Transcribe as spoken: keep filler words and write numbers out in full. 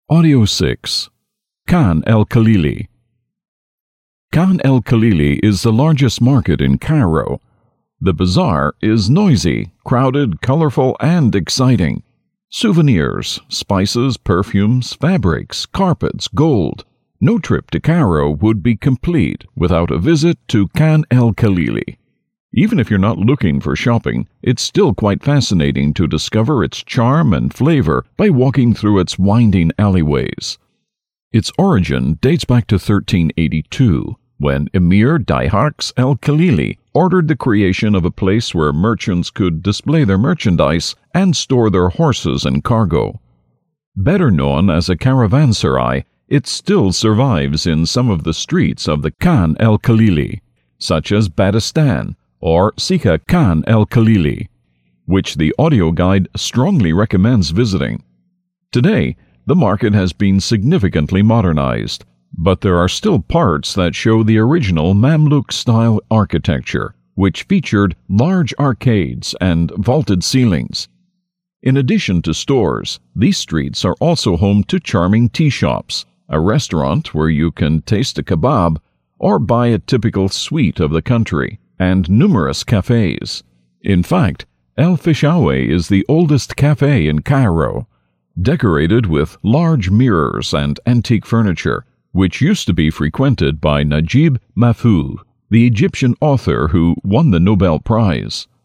Audio six. Khan el-Khalili. Khan el-Khalili is the largest market in Cairo. The bazaar is noisy, crowded, colorful, and exciting. Souvenirs, spices, perfumes, fabrics, carpets, gold. No trip to Cairo would be complete without a visit to Khan el-Khalili. Even if you're not looking for shopping, it's still quite fascinating to discover its charm and flavor by walking through its winding alleyways. Its origin dates back to thirteen eighty-two, when Emir Dayhaks el-Khalili ordered the creation of a place where merchants could display their merchandise and store their horses and cargo. Better known as a caravanserai, it still survives in some of the streets of the Khan el-Khalili, such as Badistan or Sikha Khan el-Khalili, which the audio guide strongly recommends visiting. Today, the market has been significantly modernized, but there are still parts that show the original Mamluk-style architecture, which featured large arcades and vaulted ceilings. In addition to stores, these streets are also home to charming tea shops, a restaurant where you can taste a kebab or buy a typical sweet of the country, and numerous cafes. In fact, El Fishawi is the oldest cafe in Cairo, decorated with large mirrors and antique furniture, which used to be frequented by Najib Mahfouz, the Egyptian author who won the Nobel Prize.